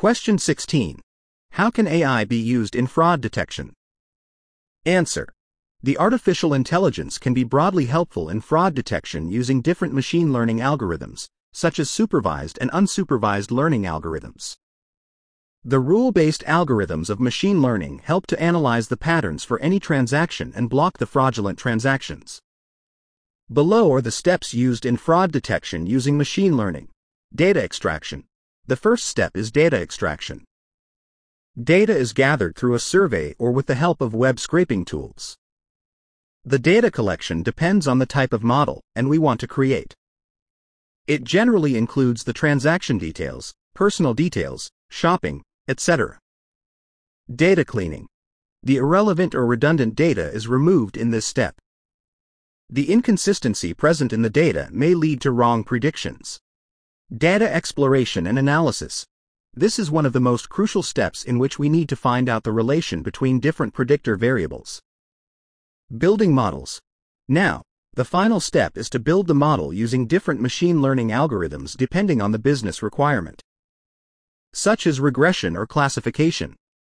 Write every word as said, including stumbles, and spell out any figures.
Question sixteen. How can A I be used in fraud detection? Answer. The artificial intelligence can be broadly helpful in fraud detection using different machine learning algorithms, such as supervised and unsupervised learning algorithms. The rule-based algorithms of machine learning help to analyze the patterns for any transaction and block the fraudulent transactions. Below are the steps used in fraud detection using machine learning. Data extraction. The first step is data extraction. Data is gathered through a survey or with the help of web scraping tools. The data collection depends on the type of model and we want to create. It generally includes the transaction details, personal details, shopping, et cetera. Data cleaning. The irrelevant or redundant data is removed in this step. The inconsistency present in the data may lead to wrong predictions. Data exploration and analysis. This is one of the most crucial steps in which we need to find out the relation between different predictor variables. Building models. Now, the final step is to build the model using different machine learning algorithms depending on the business requirement, such as regression or classification.